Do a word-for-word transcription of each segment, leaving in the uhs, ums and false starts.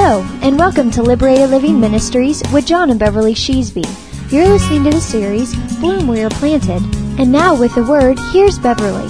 Hello, and welcome to Liberated Living Ministries with John and Beverly Sheesby. You're listening to the series, Bloom Where You're Planted. And now with the Word, here's Beverly.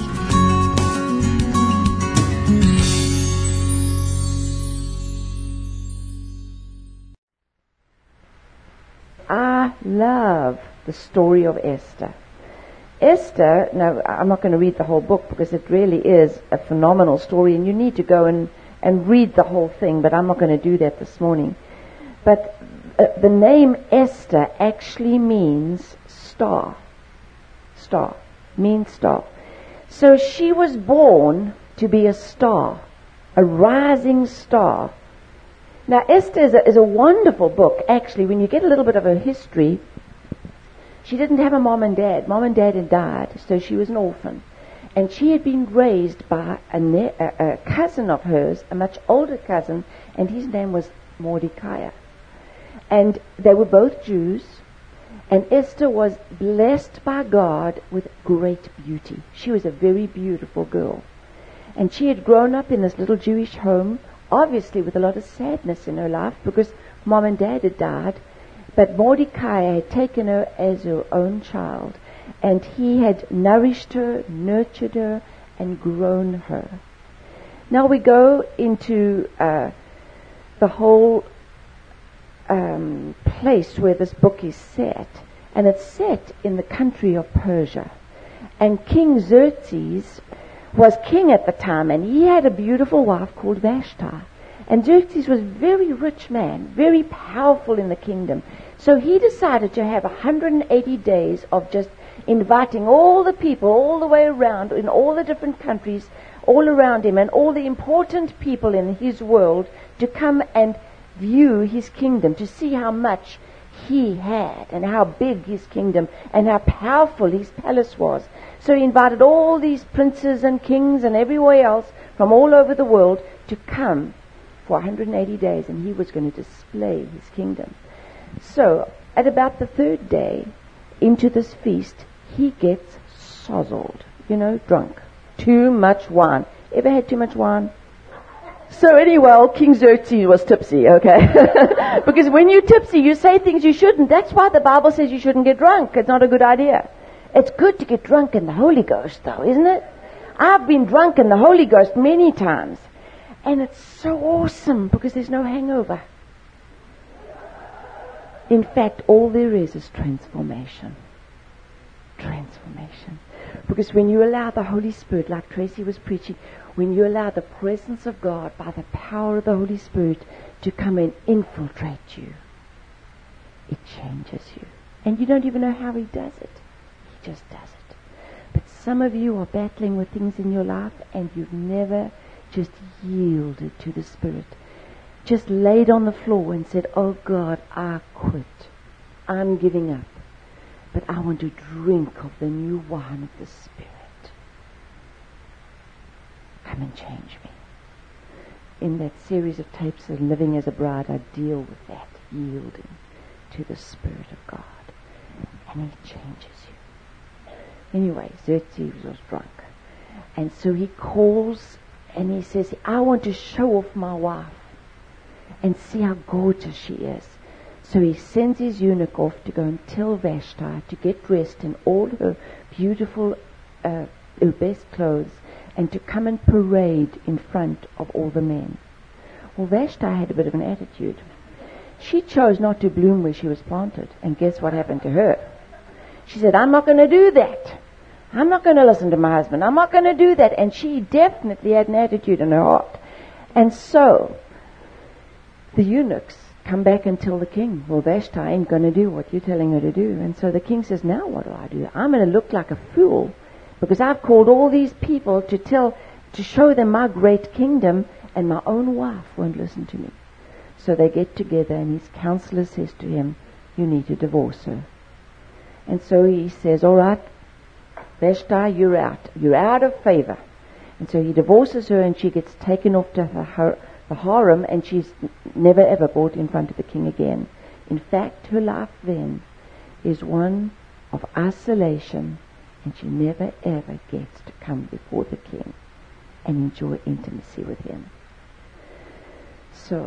I love the story of Esther. Esther, now I'm not going to read the whole book because it really is a phenomenal story and you need to go and, and read the whole thing, but I'm not going to do that this morning. But uh, the name Esther actually means star. Star. Means star. So she was born to be a star, a rising star. Now Esther is a, is a wonderful book, actually. When you get a little bit of her history, she didn't have a mom and dad. Mom and dad had died, so she was an orphan. And she had been raised by a, ne- a, a cousin of hers, a much older cousin, and his name was Mordecai. And they were both Jews, and Esther was blessed by God with great beauty. She was a very beautiful girl. And she had grown up in this little Jewish home, obviously with a lot of sadness in her life, because mom and dad had died. But Mordecai had taken her as her own child, and he had nourished her, nurtured her, and grown her. Now we go into uh, the whole um, place where this book is set, and it's set in the country of Persia. And King Xerxes was king at the time, and he had a beautiful wife called Vashti. And Xerxes was a very rich man, very powerful in the kingdom. So he decided to have one hundred eighty days of just inviting all the people all the way around in all the different countries all around him and all the important people in his world to come and view his kingdom, to see how much he had and how big his kingdom and how powerful his palace was. So he invited all these princes and kings and everywhere else from all over the world to come for one hundred eighty days, and he was going to display his kingdom. So, at about the third day into this feast, he gets sozzled, you know, drunk. Too much wine. Ever had too much wine? So anyway, well, King Xerxes was tipsy, okay? Because when you're tipsy, you say things you shouldn't. That's why the Bible says you shouldn't get drunk. It's not a good idea. It's good to get drunk in the Holy Ghost, though, isn't it? I've been drunk in the Holy Ghost many times. And it's so awesome because there's no hangover. In fact, all there is is transformation. Transformation. Because when you allow the Holy Spirit, like Tracy was preaching, when you allow the presence of God by the power of the Holy Spirit to come and infiltrate you, it changes you. And you don't even know how He does it. He just does it. But some of you are battling with things in your life and you've never just yielded to the Spirit. Just laid on the floor and said, oh God, I quit. I'm giving up. But I want to drink of the new wine of the Spirit. Come and change me. In that series of tapes of Living as a Bride, I deal with that, yielding to the Spirit of God. And He changes you. Anyway, Xerxes was drunk. And so he calls and he says, I want to show off my wife and see how gorgeous she is. So he sends his eunuch off to go and tell Vashti to get dressed in all her beautiful, uh, her best clothes, and to come and parade in front of all the men. Well, Vashti had a bit of an attitude. She chose not to bloom where she was planted, and guess what happened to her? She said, I'm not going to do that. I'm not going to listen to my husband. I'm not going to do that. And she definitely had an attitude in her heart. And so the eunuchs come back and tell the king, well, Vashti ain't going to do what you're telling her to do. And so the king says, now what do I do? I'm going to look like a fool because I've called all these people to tell, to show them my great kingdom, and my own wife won't listen to me. So they get together and his counselor says to him, you need to divorce her. And so he says, all right, Vashti, you're out. You're out of favor. And so he divorces her and she gets taken off to her, the harem, and she's never ever brought in front of the king again. In fact, her life then is one of isolation, and she never ever gets to come before the king and enjoy intimacy with him. So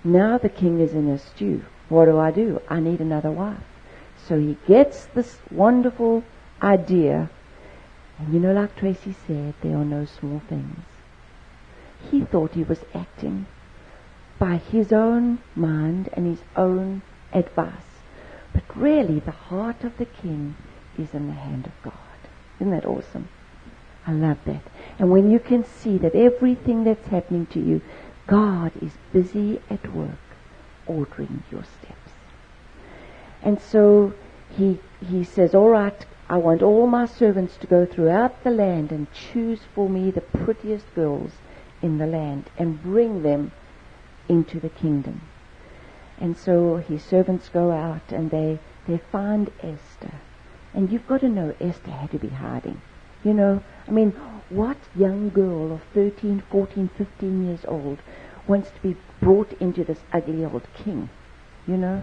Now the king is in a stew. What do I do? I need another wife. So he gets this wonderful idea. And you know, like Tracy said, there are no small things. He thought he was acting by his own mind and his own advice. But really, the heart of the king is in the hand of God. Isn't that awesome? I love that. And when you can see that everything that's happening to you, God is busy at work ordering your steps. And so he he says, all right, I want all my servants to go throughout the land and choose for me the prettiest girls in the land and bring them into the kingdom. And so his servants go out and they, they find Esther. And you've got to know Esther had to be hiding. You know, I mean, what young girl of thirteen, fourteen, fifteen years old wants to be brought into this ugly old king, you know,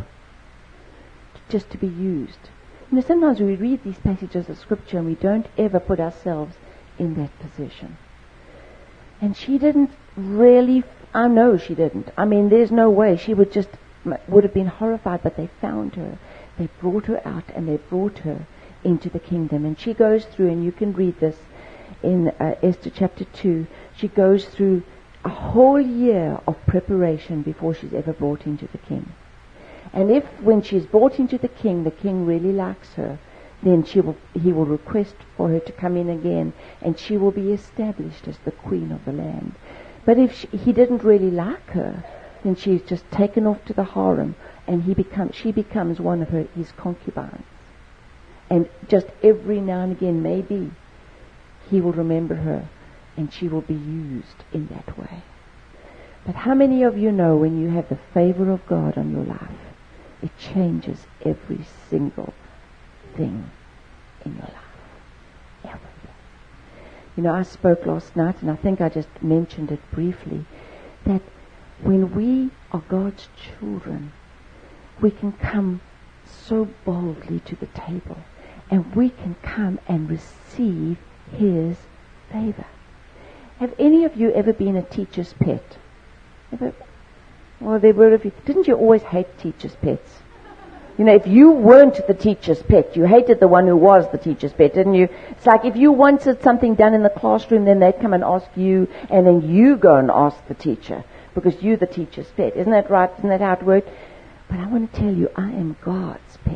just to be used? You know, sometimes we read these passages of scripture and we don't ever put ourselves in that position. And she didn't really, I know she didn't. I mean, there's no way. She would just, would have been horrified, but they found her. They brought her out and they brought her into the kingdom. And she goes through, and you can read this in uh, Esther chapter two. She goes through a whole year of preparation before she's ever brought into the king. And if, when she's brought into the king, the king really likes her, then she will, he will request for her to come in again, and she will be established as the queen of the land. But if she, he didn't really like her, then she's just taken off to the harem, and he becomes, she becomes one of her, his concubines. And just every now and again, maybe, he will remember her, and she will be used in that way. But how many of you know when you have the favor of God on your life, it changes every single thing in your life? Everything. You know, I spoke last night, and I think I just mentioned it briefly, that when we are God's children, we can come so boldly to the table, and we can come and receive His favor. Have any of you ever been a teacher's pet? Ever? Well, there were a few. Didn't you always hate teacher's pets? You know, if you weren't the teacher's pet, you hated the one who was the teacher's pet, didn't you? It's like if you wanted something done in the classroom, then they'd come and ask you, and then you go and ask the teacher, because you're the teacher's pet. Isn't that right? Isn't that how it worked? But I want to tell you, I am God's pet.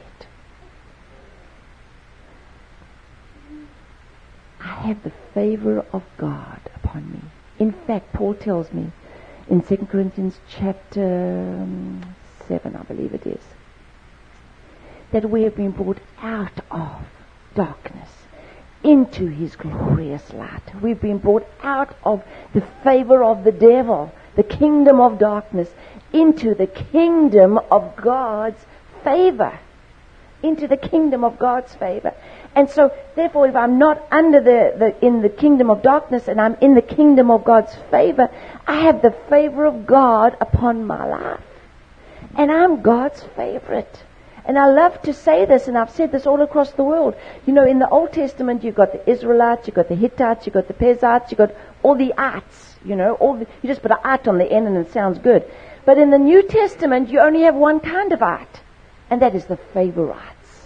I have the favor of God upon me. In fact, Paul tells me in Second Corinthians chapter um, seven, I believe it is, that we have been brought out of darkness into His glorious light. We've been brought out of the favor of the devil, the kingdom of darkness, into the kingdom of God's favor. Into the kingdom of God's favor. And so, therefore, if I'm not under the, the in the kingdom of darkness and I'm in the kingdom of God's favor, I have the favor of God upon my life. And I'm God's favorite. And I love to say this, and I've said this all across the world. You know, in the Old Testament, you've got the Israelites, you've got the Hittites, you've got the Perizzites, you've got all the ites, you know, all the, you just put an it on the end and it sounds good. But in the New Testament, you only have one kind of ite, and that is the favorites.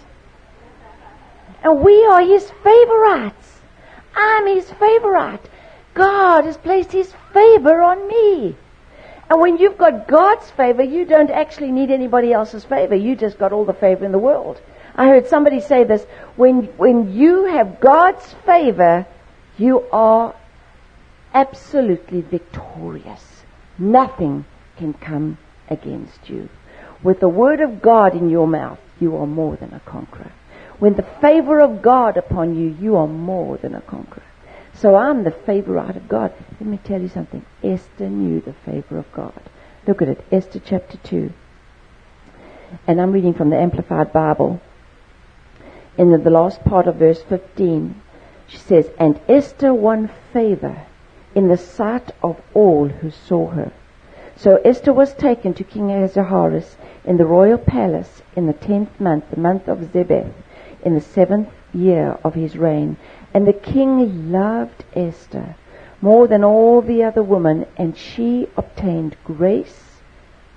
And we are His favorites. I'm His favorite. God has placed His favor on me. And when you've got God's favor, you don't actually need anybody else's favor. You just got all the favor in the world. I heard somebody say this, when, when you have God's favor, you are absolutely victorious. Nothing can come against you. With the word of God in your mouth, you are more than a conqueror. When the favor of God upon you, you are more than a conqueror. So I'm the favorite of God. Let me tell you something. Esther knew the favor of God. Look at it. Esther chapter two. And I'm reading from the Amplified Bible. In the, the last part of verse fifteen, she says, "And Esther won favor in the sight of all who saw her. So Esther was taken to King Ahasuerus in the royal palace in the tenth month, the month of Zebeth, in the seventh year of his reign. And the king loved Esther more than all the other women, and she obtained grace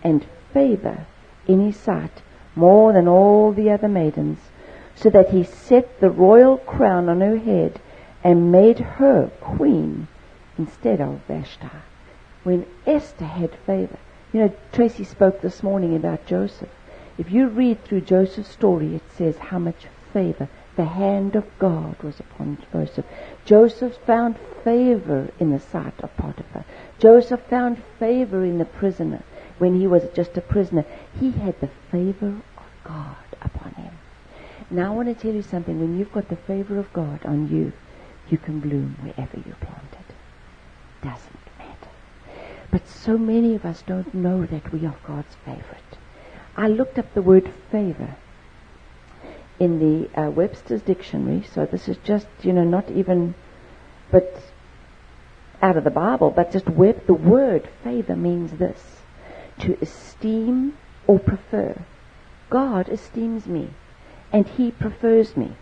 and favor in his sight more than all the other maidens, so that he set the royal crown on her head and made her queen instead of Vashti. When Esther had favor. You know, Tracy spoke this morning about Joseph. If you read through Joseph's story, it says how much favor, the hand of God was upon Joseph. Joseph found favor in the sight of Potiphar. Joseph found favor in the prisoner when he was just a prisoner. He had the favor of God upon him. Now I want to tell you something. When you've got the favor of God on you, you can bloom wherever you're planted. Doesn't matter. But so many of us don't know that we are God's favorite. I looked up the word favor in the uh, Webster's dictionary, so this is just, you know, not even, but out of the Bible, but just web, the word favor means this: to esteem or prefer. God esteems me, and He prefers me.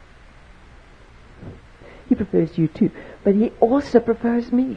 He prefers you too, but He also prefers me.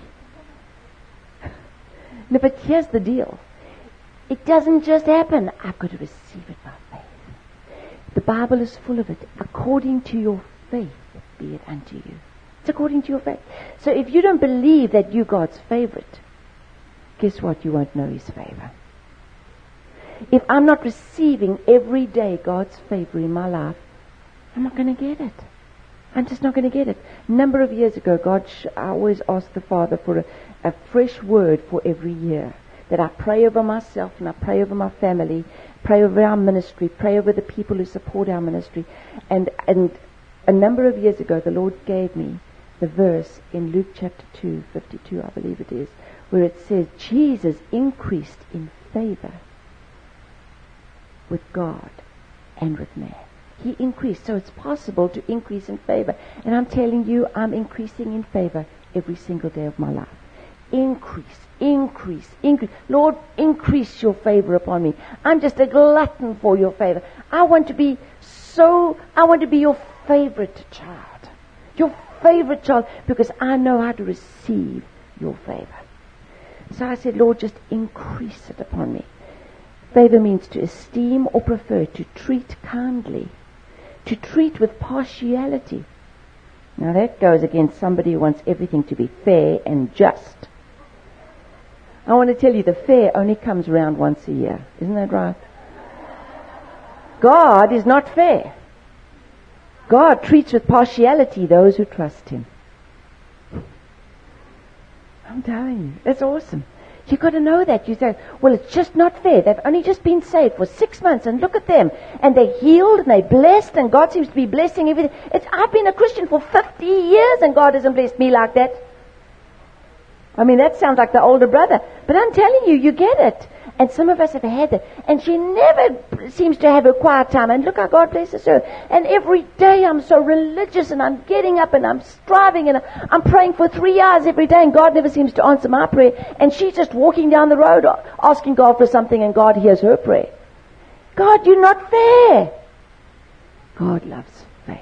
No, but here's the deal. It doesn't just happen. I've got to receive it by faith. The Bible is full of it. According to your faith, be it unto you. It's according to your faith. So if you don't believe that you're God's favorite, guess what? You won't know His favor. If I'm not receiving every day God's favor in my life, I'm not going to get it. I'm just not going to get it. A number of years ago, God, sh- I always ask the Father for a, a fresh word for every year. That I pray over myself and I pray over my family, pray over our ministry, pray over the people who support our ministry. And, and a number of years ago, the Lord gave me the verse in Luke chapter two, fifty-two, I believe it is, where it says, Jesus increased in favor with God and with man. He increased. So it's possible to increase in favor. And I'm telling you, I'm increasing in favor every single day of my life. Increase, increase, increase. Lord, increase your favor upon me. I'm just a glutton for your favor. I want to be so, I want to be your favorite child. Your favorite child, because I know how to receive your favor. So I said, Lord, just increase it upon me. Favor means to esteem or prefer, to treat kindly, to treat with partiality. Now that goes against somebody who wants everything to be fair and just. I want to tell you, the fair only comes around once a year. Isn't that right? God is not fair. God treats with partiality those who trust Him. I'm telling you, it's awesome. You've got to know that. You say, well, it's just not fair. They've only just been saved for six months, and look at them. And they're healed, and they're blessed, and God seems to be blessing everything. It's, I've been a Christian for fifty years, and God hasn't blessed me like that. I mean, that sounds like the older brother. But I'm telling you, you get it. And some of us have had that. And she never seems to have a quiet time. And look how God blesses her. And every day I'm so religious, and I'm getting up and I'm striving and I'm praying for three hours every day, and God never seems to answer my prayer. And she's just walking down the road asking God for something, and God hears her prayer. God, you're not fair. God loves faith,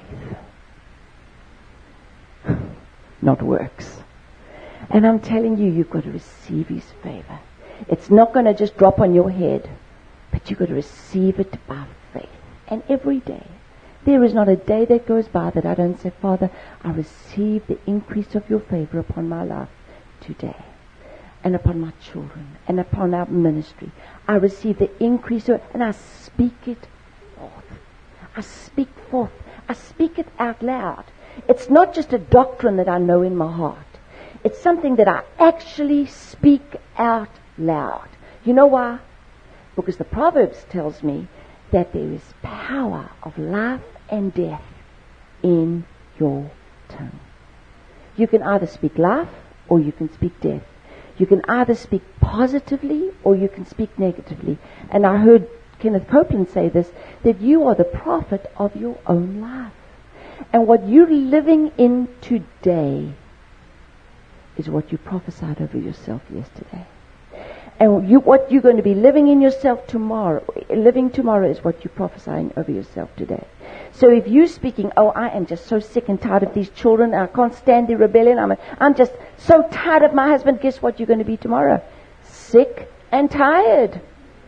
not works. And I'm telling you, you've got to receive His favor. It's not going to just drop on your head, but you've got to receive it by faith. And every day, there is not a day that goes by that I don't say, Father, I receive the increase of your favor upon my life today, and upon my children, and upon our ministry. I receive the increase of, and I speak it forth. I speak forth. I speak it out loud. It's not just a doctrine that I know in my heart. It's something that I actually speak out loud. You know why? Because the Proverbs tells me that there is power of life and death in your tongue. You can either speak life or you can speak death. You can either speak positively or you can speak negatively. And I heard Kenneth Copeland say this, that you are the prophet of your own life. And what you're living in today is what you prophesied over yourself yesterday. And you, what you're going to be living in yourself tomorrow, living tomorrow is what you're prophesying over yourself today. So if you're speaking, oh, I am just so sick and tired of these children, I can't stand the rebellion, I'm, a, I'm just so tired of my husband, guess what you're going to be tomorrow? Sick and tired.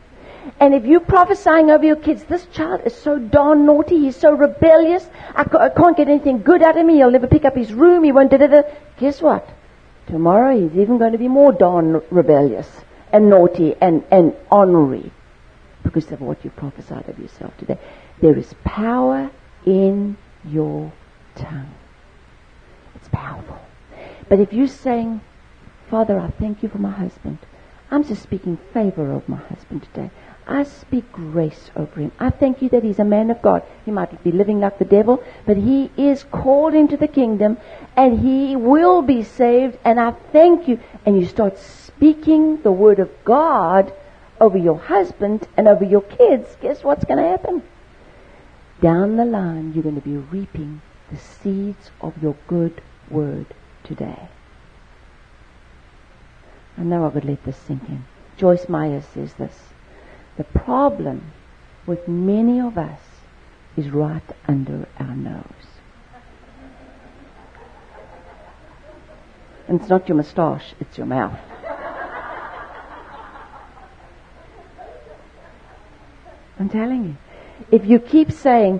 And if you're prophesying over your kids, this child is so darn naughty, he's so rebellious, I, ca- I can't get anything good out of him, he'll never pick up his room, he won't da-da-da. Guess what? Tomorrow he's even going to be more darn rebellious and naughty and, and ornery because of what you prophesied of yourself today. There is power in your tongue. It's powerful. But if you're saying, Father, I thank you for my husband. I'm just speaking favor of my husband today. I speak grace over him. I thank you that he's a man of God. He might be living like the devil, but he is called into the kingdom and he will be saved, and I thank you. And you start speaking the word of God over your husband and over your kids. Guess what's going to happen? Down the line, you're going to be reaping the seeds of your good word today. I know I would let this sink in. Joyce Meyer says this: the problem with many of us is right under our nose. And it's not your moustache, it's your mouth. I'm telling you. If you keep saying,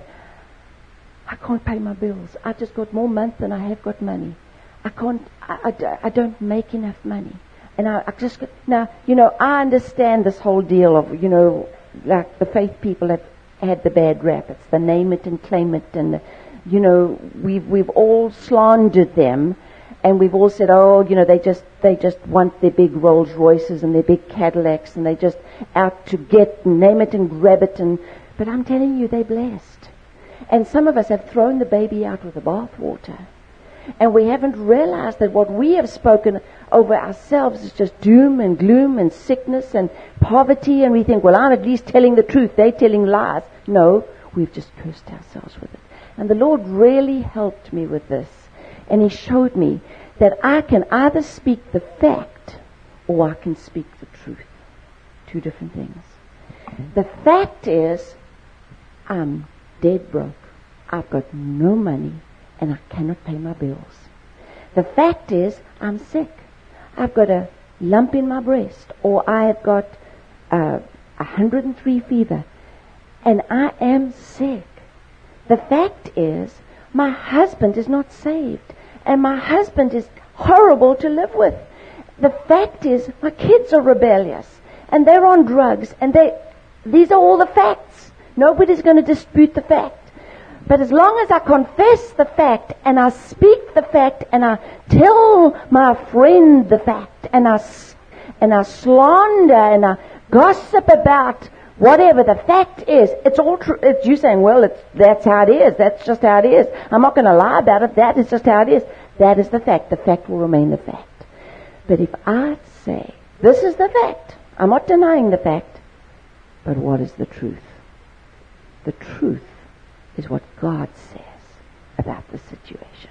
I can't pay my bills, I just got more month than I have got money. I can't, I, I, I don't make enough money. And I, I just, now, you know, I understand this whole deal of, you know, like the faith people have had the bad rap. It's the name it and claim it, and, the, you know, we've, we've all slandered them, and we've all said, oh, you know, they just, they just want their big Rolls Royces and their big Cadillacs, and they just out to get, name it and grab it, and, but I'm telling you, they're blessed. And some of us have thrown the baby out with the bathwater. And we haven't realized that what we have spoken over ourselves is just doom and gloom and sickness and poverty. And we think, well, I'm at least telling the truth. They're telling lies. No, we've just cursed ourselves with it. And the Lord really helped me with this. And He showed me that I can either speak the fact or I can speak the truth. Two different things. The fact is, I'm dead broke. I've got no money. And I cannot pay my bills. The fact is, I'm sick. I've got a lump in my breast, or I have got uh, one hundred three fever, and I am sick. The fact is, my husband is not saved, and my husband is horrible to live with. The fact is, my kids are rebellious, and they're on drugs, and they, these are all the facts. Nobody's going to dispute the fact. But as long as I confess the fact, and I speak the fact, and I tell my friend the fact, and I, and I slander, and I gossip about whatever the fact is, it's all true. It's you saying, well, it's, that's how it is. That's just how it is. I'm not going to lie about it. That is just how it is. That is the fact. The fact will remain the fact. But if I say, this is the fact, I'm not denying the fact, but what is the truth? The truth is what God says about the situation.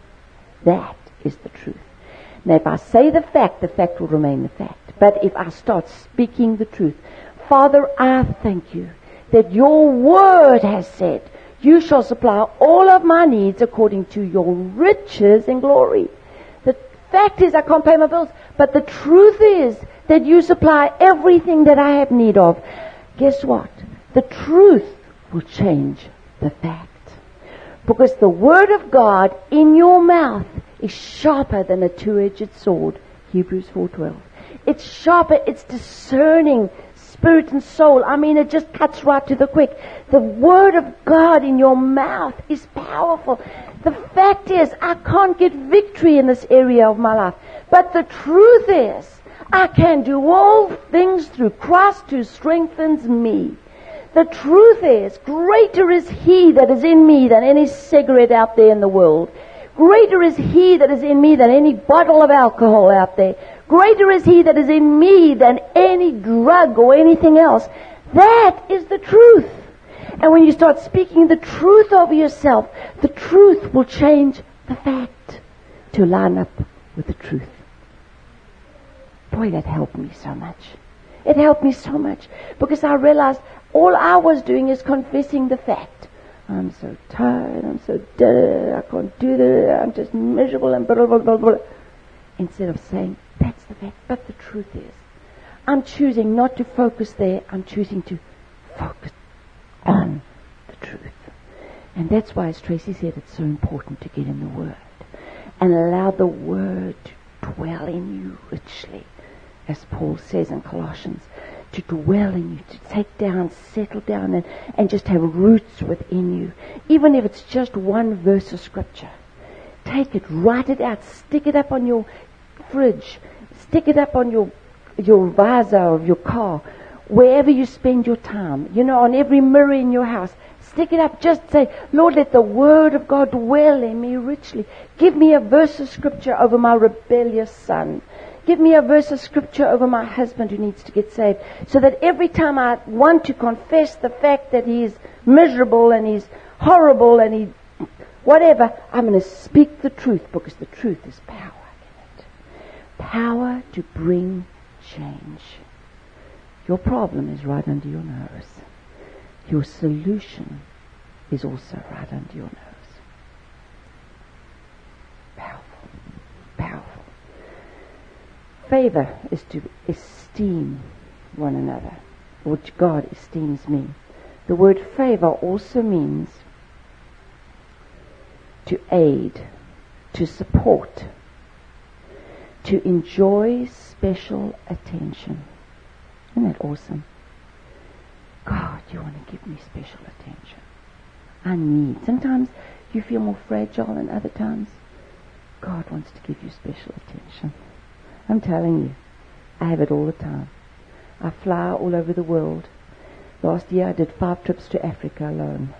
That is the truth. Now, if I say the fact, the fact will remain the fact. But if I start speaking the truth, Father, I thank you that your word has said, you shall supply all of my needs according to your riches in glory. The fact is I can't pay my bills, but the truth is that you supply everything that I have need of. Guess what? The truth will change the fact. Because the word of God in your mouth is sharper than a two-edged sword. Hebrews four twelve. It's sharper, it's discerning spirit and soul. I mean, it just cuts right to the quick. The word of God in your mouth is powerful. The fact is, I can't get victory in this area of my life. But the truth is, I can do all things through Christ who strengthens me. The truth is, greater is He that is in me than any cigarette out there in the world. Greater is He that is in me than any bottle of alcohol out there. Greater is He that is in me than any drug or anything else. That is the truth. And when you start speaking the truth over yourself, the truth will change the fact to line up with the truth. Boy, that helped me so much. It helped me so much because I realized all I was doing is confessing the fact. I'm so tired, I'm so dead, I can't do that, I'm just miserable and blah, blah, blah, blah. Instead of saying, that's the fact, but the truth is, I'm choosing not to focus there. I'm choosing to focus on the truth. And that's why, as Tracy said, it's so important to get in the Word and allow the Word to dwell in you richly, as Paul says in Colossians, to dwell in you, to take down, settle down, and, and just have roots within you. Even if it's just one verse of Scripture, take it, write it out, stick it up on your fridge, stick it up on your your visor of your car, wherever you spend your time, you know, on every mirror in your house. Stick it up. Just say, Lord, let the Word of God dwell in me richly. Give me a verse of Scripture over my rebellious son. Give me a verse of Scripture over my husband who needs to get saved. So that every time I want to confess the fact that he is miserable and he's horrible and he whatever, I'm going to speak the truth, because the truth is power in it. Power to bring change. Your problem is right under your nose. Your solution is also right under your nose. Powerful. Powerful. Favor is to esteem one another, which God esteems me. The word favor also means to aid, to support, to enjoy special attention. Isn't that awesome? God, you want to give me special attention. I need. Sometimes you feel more fragile than other times. God wants to give you special attention. I'm telling you, I have it all the time. I fly all over the world. Last year I did five trips to Africa alone.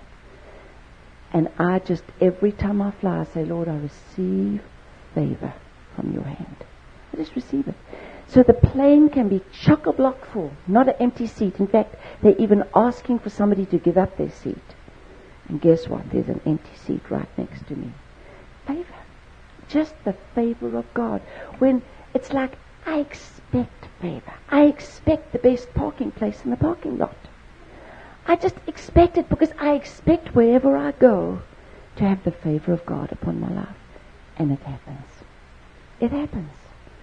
And I just, every time I fly, I say, Lord, I receive favor from your hand. I just receive it. So the plane can be chock-a-block full, not an empty seat. In fact, they're even asking for somebody to give up their seat. And guess what? There's an empty seat right next to me. Favor. Just the favor of God. When it's like, I expect favor. I expect the best parking place in the parking lot. I just expect it because I expect wherever I go to have the favor of God upon my life. And it happens. It happens.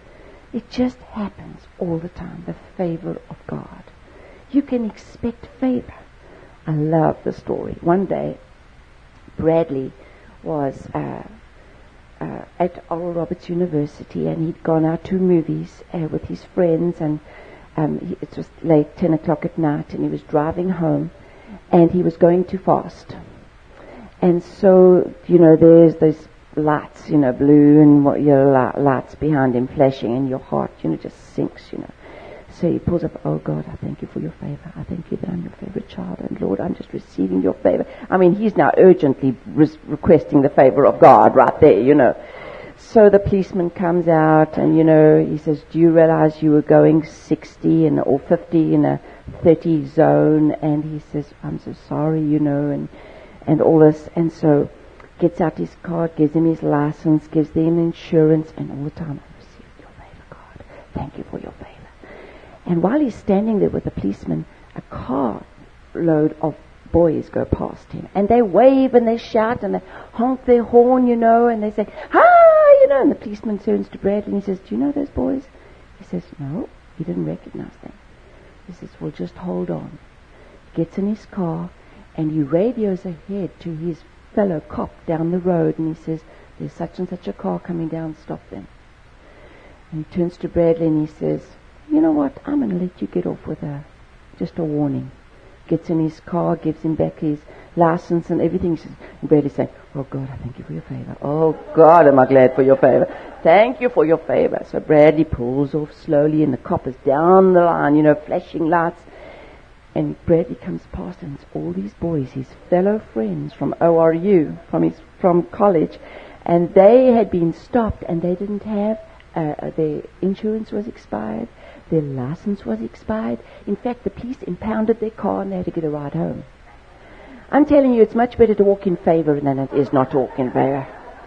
It just happens all the time, the favor of God. You can expect favor. I love the story. One day, Bradley was uh, uh, at Oral Roberts University, and he'd gone out to movies uh, with his friends, and um, he, it was late, ten o'clock at night, and he was driving home, and he was going too fast. And so, you know, there's those lights, you know, blue and what your lights behind him flashing, and your heart, you know, just sinks, you know. So he pulls up, oh God, I thank you for your favor. I thank you that I'm your favorite child, and Lord, I'm just receiving your favor. I mean, he's now urgently re- requesting the favor of God right there, you know. So the policeman comes out, and, you know, he says, do you realize you were going sixty in, or fifty in a thirty zone? And he says, I'm so sorry, you know, and, and all this. And so gets out his card, gives him his license, gives them insurance, and all the time, I received your favor, God. Thank you for your favor. And while he's standing there with the policeman, a car load of boys go past him. And they wave and they shout and they honk their horn, you know, and they say, hi, you know. And the policeman turns to Bradley and he says, do you know those boys? He says, no, he didn't recognize them. He says, well, just hold on. He gets in his car and he radios ahead to his fellow cop down the road, and he says, there's such and such a car coming down, stop them. And he turns to Bradley and he says, you know what, I'm going to let you get off with a just a warning. Gets in his car, gives him back his license and everything. He says, and Bradley's saying, oh God, I thank you for your favor. Oh God, am I glad for your favor. Thank you for your favor. So Bradley pulls off slowly, and the cop is down the line, you know, flashing lights. And Bradley comes past, and it's all these boys, his fellow friends from O R U, from his from college, and they had been stopped, and they didn't have uh, their insurance was expired, their license was expired. In fact, the police impounded their car, and they had to get a ride home. I'm telling you, it's much better to walk in favor than it is not to walk in favor.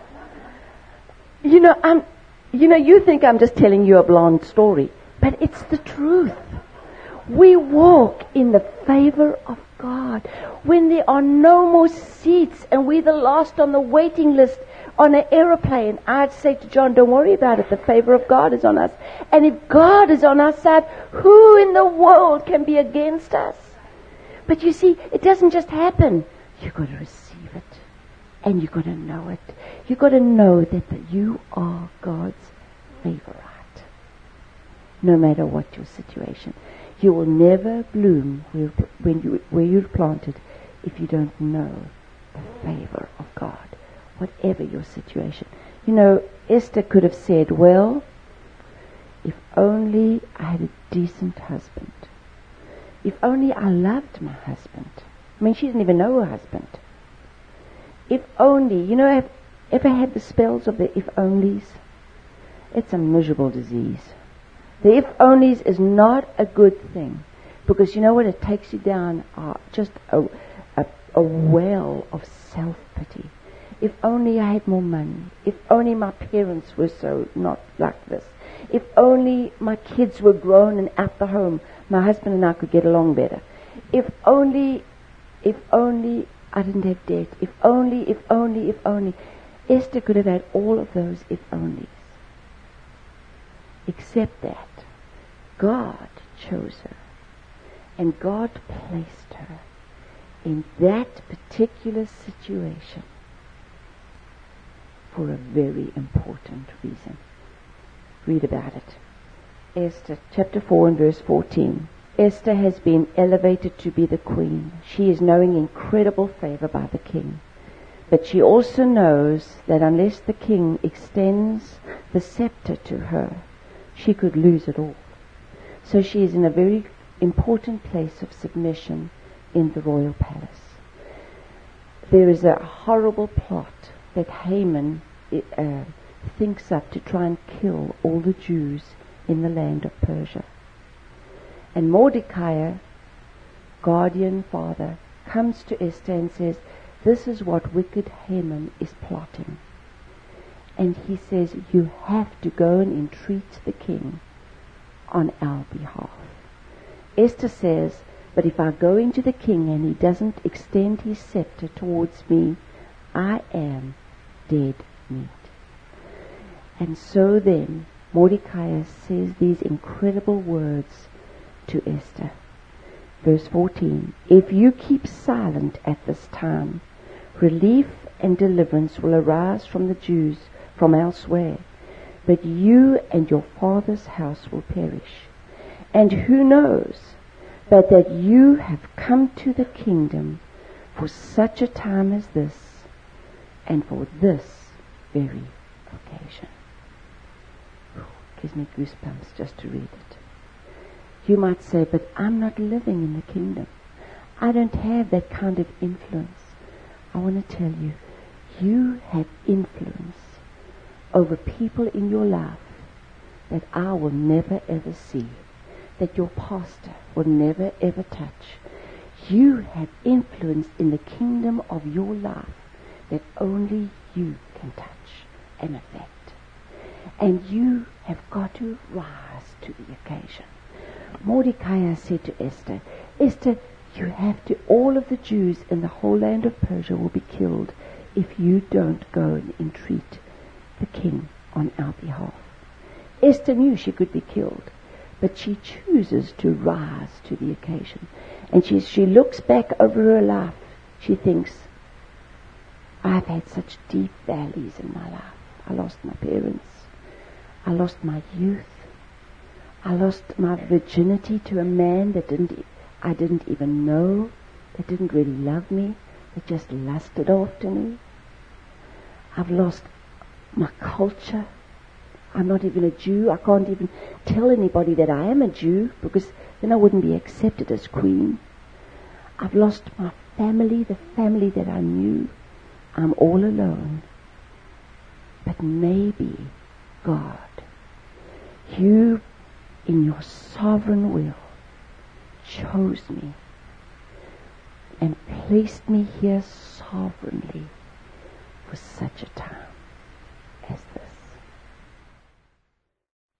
You know, I'm, you know, you think I'm just telling you a blonde story, but it's the truth. We walk in the favor of God. When there are no more seats and we're the last on the waiting list on an aeroplane, I'd say to John, don't worry about it. The favor of God is on us. And if God is on our side, who in the world can be against us? But you see, it doesn't just happen. You've got to receive it. And you've got to know it. You've got to know that you are God's favorite. No matter what your situation. You will never bloom where, when you, where you're planted if you don't know the favor of God. Whatever your situation. You know, Esther could have said, well, if only I had a decent husband. If only I loved my husband. I mean, she didn't even know her husband. If only, you know, I've ever had the spells of the if onlys? It's a miserable disease. The if onlys is not a good thing. Because you know what? It takes you down uh, just a, a, a well of self-pity. If only I had more money. If only my parents were so not like this. If only my kids were grown and out the home, my husband and I could get along better. If only, if only I didn't have debt. If only, if only, if only. Esther could have had all of those if onlys. Except that God chose her. And God placed her in that particular situation for a very important reason. Read about it. Esther chapter four and verse fourteen. Esther has been elevated to be the queen. She is knowing incredible favor by the king. But she also knows that unless the king extends the scepter to her, she could lose it all. So she is in a very important place of submission in the royal palace. There is a horrible plot that Haman uh, thinks up to try and kill all the Jews in the land of Persia. And Mordecai, guardian father, comes to Esther and says, this is what wicked Haman is plotting. And he says, you have to go and entreat the king on our behalf. Esther says, but if I go into the king and he doesn't extend his scepter towards me, I am dead meat. And so then, Mordecai says these incredible words to Esther. Verse fourteen, if you keep silent at this time, relief and deliverance will arise from the Jews from elsewhere, but you and your father's house will perish. And who knows but that you have come to the kingdom for such a time as this, and for this very occasion. Gives me goosebumps just to read it. You might say, but I'm not living in the kingdom. I don't have that kind of influence. I want to tell you, you have influence over people in your life that I will never ever see, that your pastor will never ever touch. You have influence in the kingdom of your life that only you can touch and affect. And you have got to rise to the occasion. Mordecai said to Esther, Esther, you have to, all of the Jews in the whole land of Persia will be killed if you don't go and entreat the king on our behalf. Esther knew she could be killed, but she chooses to rise to the occasion. And she, she looks back over her life. She thinks, I've had such deep valleys in my life. I lost my parents. I lost my youth. I lost my virginity to a man that didn't, I didn't even know, that didn't really love me, that just lusted after me. I've lost my culture. I'm not even a Jew. I can't even tell anybody that I am a Jew, because then I wouldn't be accepted as queen. I've lost my family, the family that I knew. I'm all alone. But maybe, God, you, in your sovereign will, chose me and placed me here sovereignly for such a time as this.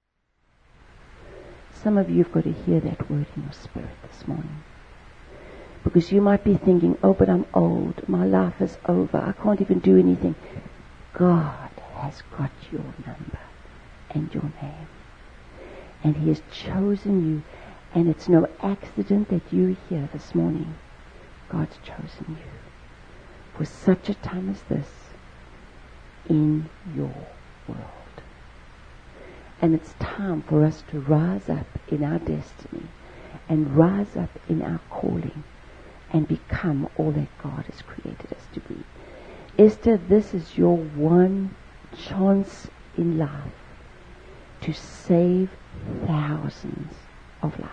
Some of you have got to hear that word in your spirit this morning. Because you might be thinking, oh, but I'm old. My life is over. I can't even do anything. God has got your number and your name. And He has chosen you. And it's no accident that you're here this morning. God's chosen you for such a time as this in your world. And it's time for us to rise up in our destiny and rise up in our calling and become all that God has created us to be. Esther, this is your one chance in life to save thousands of lives.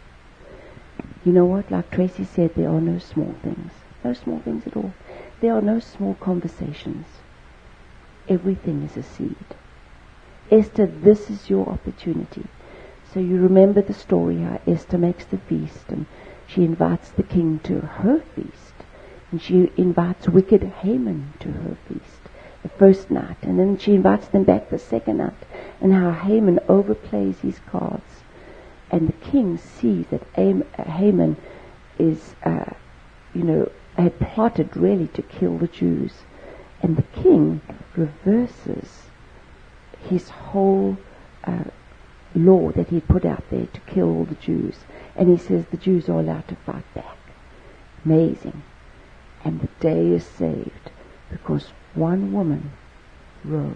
You know what? Like Tracy said, there are no small things. No small things at all. There are no small conversations. Everything is a seed. Esther, this is your opportunity. So you remember the story how Esther makes the feast and she invites the king to her feast. And she invites wicked Haman to her feast the first night. And then she invites them back the second night. And how Haman overplays his cards. And the king sees that Haman is, uh, you know, had plotted really to kill the Jews. And the king reverses his whole uh, law that he put out there to kill all the Jews. And he says the Jews are allowed to fight back. Amazing. And the day is saved because one woman rose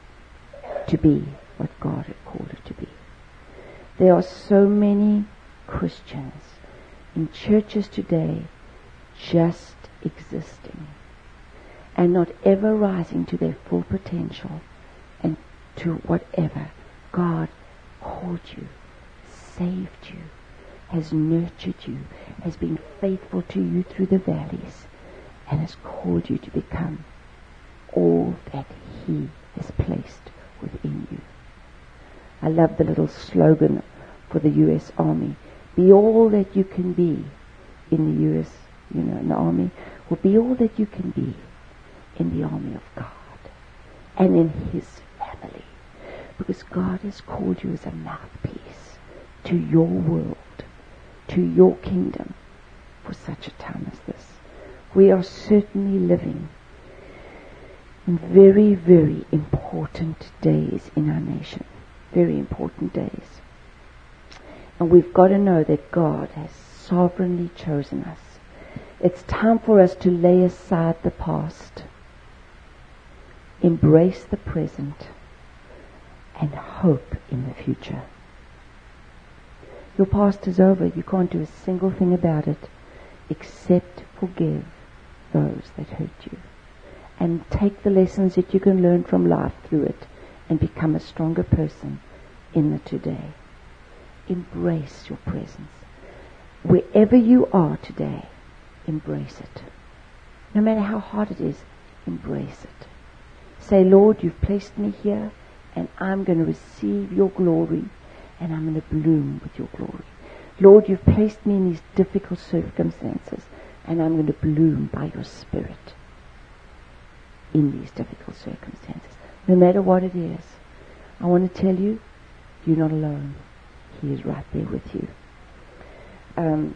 to be what God had called her to be. There are so many Christians in churches today just existing and not ever rising to their full potential and to whatever God called you, saved you, has nurtured you, has been faithful to you through the valleys, and has called you to become all that He has placed within you. I love the little slogan for the U S Army. Be all that you can be in the U S, you know, in the Army. Well, be all that you can be in the army of God and in His family. Because God has called you as a mouthpiece to your world, to your kingdom, for such a time as this. We are certainly living in very, very important days in our nation. Very important days. And we've got to know that God has sovereignly chosen us. It's time for us to lay aside the past, embrace the present, and hope in the future. Your past is over. You can't do a single thing about it except forgive those that hurt you. And take the lessons that you can learn from life through it and become a stronger person in the today. Embrace your presence. Wherever you are today, embrace it. No matter how hard it is, embrace it. Say, Lord, you've placed me here, and I'm going to receive your glory, and I'm going to bloom with your glory. Lord, you've placed me in these difficult circumstances, and I'm going to bloom by your Spirit in these difficult circumstances. No matter what it is, I want to tell you, you're not alone. He is right there with you. Um,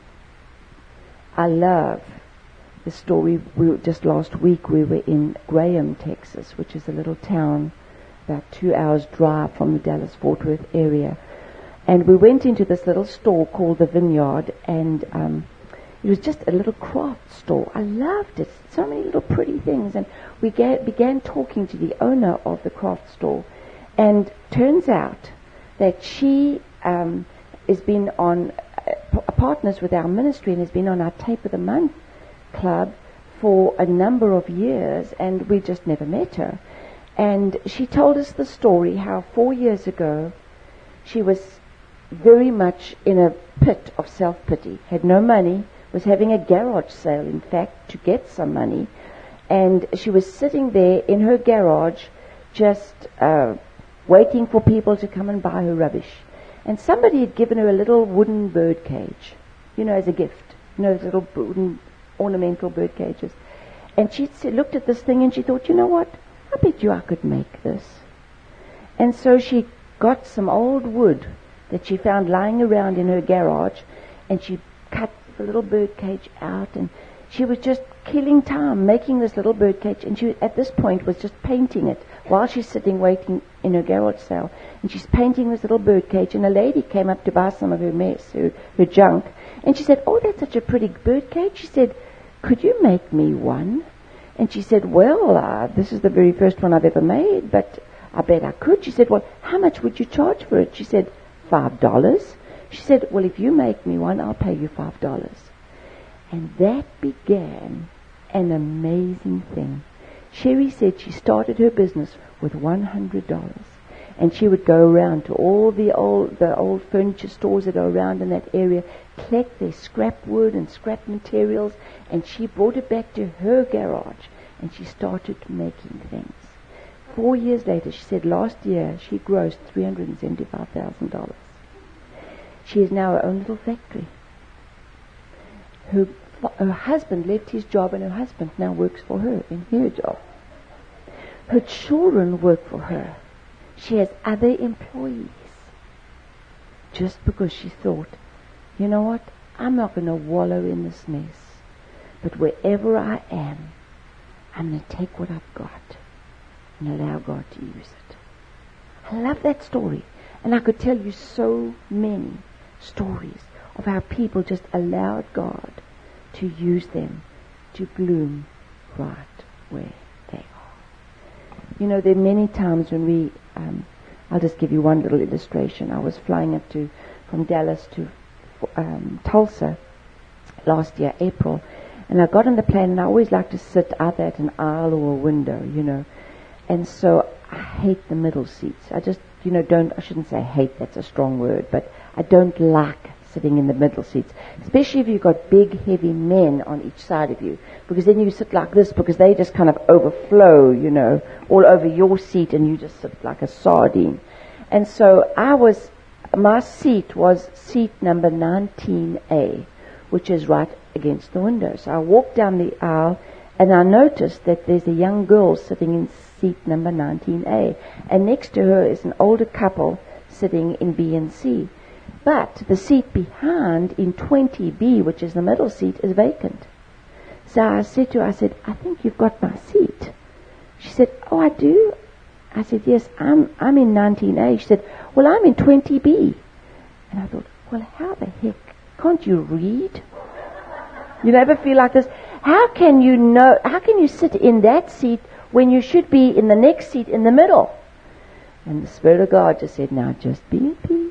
I love the story. We, just last week we were in Graham, Texas, which is a little town about two hours drive from the Dallas-Fort Worth area. And we went into this little store called The Vineyard, and um, it was just a little craft store. I loved it. So many little pretty things. And we ga- began talking to the owner of the craft store. And turns out that she um, has been on uh, p- partners with our ministry and has been on our Tape of the Month club for a number of years, and we just never met her. And she told us the story how four years ago she was very much in a pit of self-pity, had no money, was having a garage sale, in fact, to get some money, and she was sitting there in her garage just uh, waiting for people to come and buy her rubbish. And somebody had given her a little wooden bird cage, you know, as a gift, you know, those little wooden ornamental bird cages. And she looked at this thing and she thought, you know what, I bet you I could make this. And so she got some old wood that she found lying around in her garage, and she cut the little bird cage out, and she was just killing time making this little bird cage, and she at this point was just painting it while she's sitting waiting in her garage sale, and she's painting this little bird cage, and a lady came up to buy some of her mess, her, her junk, and she said, "Oh, that's such a pretty bird cage." She said, "Could you make me one?" And she said, "Well, uh, this is the very first one I've ever made, but I bet I could." She said, "Well, how much would you charge for it?" She said, five dollars. She said, "Well, if you make me one, I'll pay you five dollars. And that began an amazing thing. Sherry said she started her business with one hundred dollars. And she would go around to all the old the old furniture stores that are around in that area, collect their scrap wood and scrap materials, and she brought it back to her garage, and she started making things. Four years later, she said last year she grossed three hundred seventy-five thousand dollars. She has now her own little factory. Her, her husband left his job, and her husband now works for her in her job. Her children work for her. She has other employees. Just because she thought, you know what, I'm not going to wallow in this mess, but wherever I am, I'm going to take what I've got and allow God to use it. I love that story. And I could tell you so many stories of how people just allowed God to use them to bloom right where they are. You know, there are many times when we, um, I'll just give you one little illustration. I was flying up to, from Dallas to um, Tulsa last year, April, and I got on the plane, and I always like to sit either at an aisle or a window, you know. And so I hate the middle seats. I just, you know, don't, I shouldn't say hate, that's a strong word, but I don't like sitting in the middle seats, especially if you've got big, heavy men on each side of you, because then you sit like this, because they just kind of overflow, you know, all over your seat, and you just sit like a sardine. And so I was, my seat was seat number nineteen A, which is right against the window. So I walked down the aisle, and I noticed that there's a young girl sitting in seat number nineteen A, and next to her is an older couple sitting in B and C. But the seat behind in twenty B, which is the middle seat, is vacant. So I said to her, I said, "I think you've got my seat." She said, "Oh, I do?" I said, "Yes, I'm I'm in nineteen A. She said, "Well, I'm in twenty B. And I thought, well, how the heck? Can't you read? You never feel like this? How can you know, how can you sit in that seat when you should be in the next seat in the middle? And the Spirit of God just said, "Now just be at peace.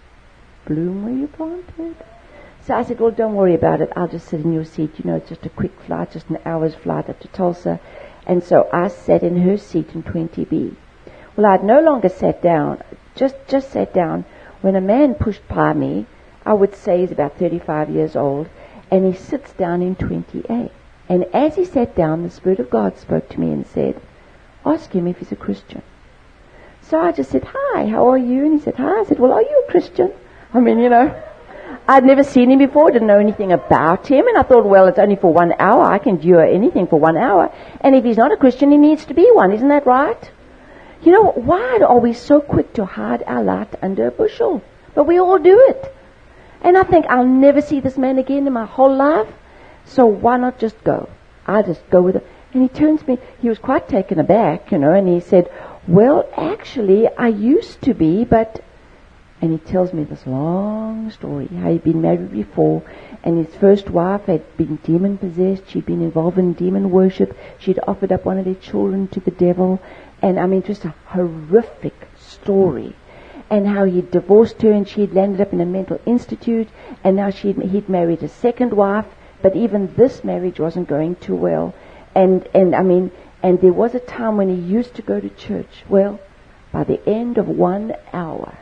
Bloom where you planted." So I said, "Well, don't worry about it. I'll just sit in your seat. You know, it's just a quick flight, just an hour's flight up to Tulsa." And so I sat in her seat in twenty B. Well, I'd no longer sat down, just, just sat down, when a man pushed by me. I would say he's about thirty-five years old, and he sits down in twenty A. And as he sat down, the Spirit of God spoke to me and said, "Ask him if he's a Christian." So I just said, "Hi, how are you?" And he said, "Hi." I said, "Well, are you a Christian?" I mean, you know, I'd never seen him before, didn't know anything about him, and I thought, well, it's only for one hour. I can endure anything for one hour. And if he's not a Christian, he needs to be one. Isn't that right? You know, why are we so quick to hide our light under a bushel? But we all do it. And I think I'll never see this man again in my whole life, so why not just go? I just go with it. And he turns to me, he was quite taken aback, you know, and he said, "Well, actually, I used to be, but..." And he tells me this long story, how he'd been married before, and his first wife had been demon-possessed. She'd been involved in demon worship. She'd offered up one of their children to the devil. And, I mean, just a horrific story. And how he'd divorced her, and she'd landed up in a mental institute, and now she'd, he'd married a second wife, but even this marriage wasn't going too well. And, and, I mean, and there was a time when he used to go to church. Well, by the end of one hour,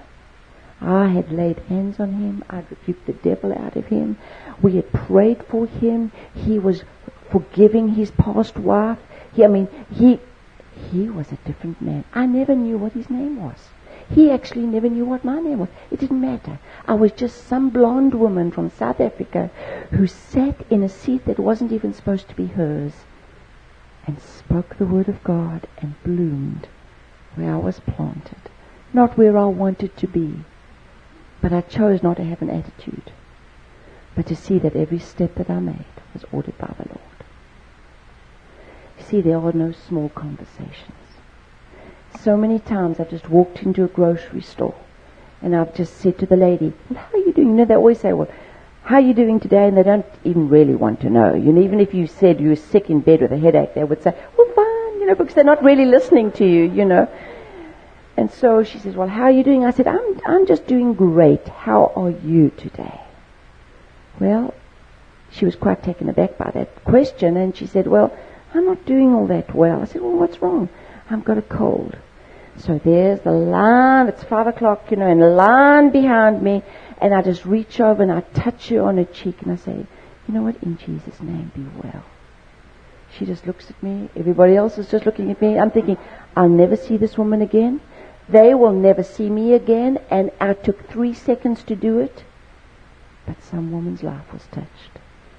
I had laid hands on him. I rebuked the devil out of him. We had prayed for him. He was forgiving his past wife. He, I mean, he he was a different man. I never knew what his name was. He actually never knew what my name was. It didn't matter. I was just some blonde woman from South Africa who sat in a seat that wasn't even supposed to be hers and spoke the word of God and bloomed where I was planted. Not where I wanted to be. But I chose not to have an attitude. but to see that every step that I made was ordered by the Lord. You see, there are no small conversations. So many times I've just walked into a grocery store and I've just said to the lady, well, how are you doing? You know, they always say, well, how are you doing today? And they don't even really want to know. You know, even if you said you were sick in bed with a headache, they would say, well, fine, you know, because they're not really listening to you, you know. And so she says, well, how are you doing? I said, I'm, I'm just doing great. How are you today? Well, she was quite taken aback by that question, and she said, well, I'm not doing all that well. I said, well, what's wrong? I've got a cold. So there's the line, it's five o'clock, you know, and the line behind me, and I just reach over and I touch her on her cheek and I say, you know what, in Jesus' name, be well. She just looks at me. Everybody else is just looking at me. I'm thinking, I'll never see this woman again. They will never see me again. And I took three seconds to do it. But some woman's life was touched.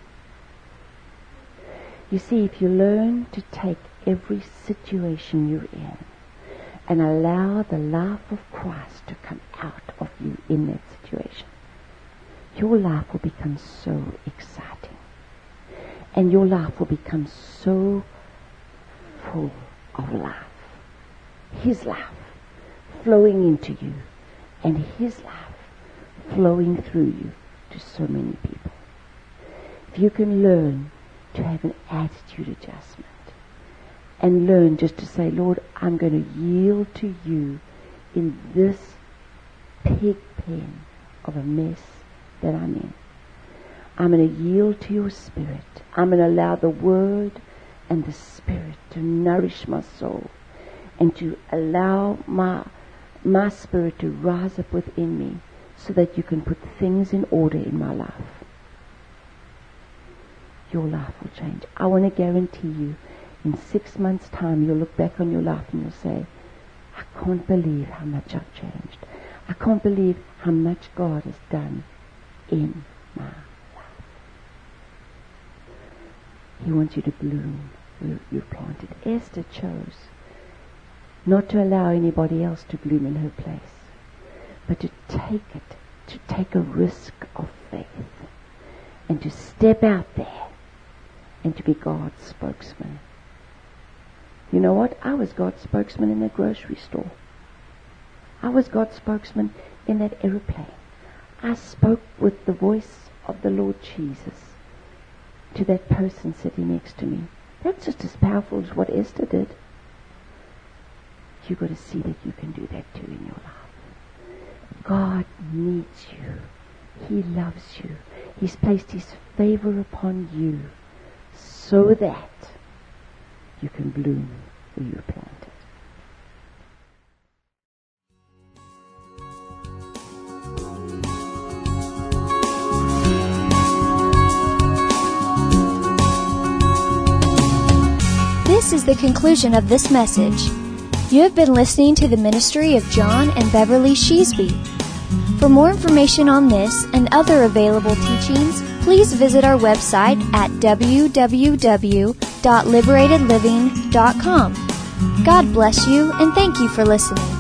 You see, if you learn to take every situation you're in and allow the life of Christ to come out of you in that situation, your life will become so exciting. And your life will become so full of life. His life flowing into you, and His life flowing through you to so many people. If you can learn to have an attitude adjustment and learn just to say, Lord, I'm going to yield to you in this pig pen of a mess that I'm in. I'm going to yield to your Spirit. I'm going to allow the Word and the Spirit to nourish my soul and to allow my my spirit to rise up within me so that you can put things in order in my life. Your life will change. I want to guarantee you, in six months' time, you'll look back on your life and you'll say, I can't believe how much I've changed. I can't believe how much God has done in my life. He wants you to bloom where you're planted. Esther chose not to allow anybody else to bloom in her place, but to take it, to take a risk of faith, and to step out there and to be God's spokesman. You know what? I was God's spokesman in that grocery store. I was God's spokesman in that aeroplane. I spoke with the voice of the Lord Jesus to that person sitting next to me. That's just as powerful as what Esther did. You've got to see that you can do that too in your life. God needs you. He loves you. He's placed His favor upon you so that you can bloom where you're planted. This is the conclusion of this message. You have been listening to the ministry of John and Beverly Sheasby. For more information on this and other available teachings, please visit our website at w w w dot liberated living dot com. God bless you, and thank you for listening.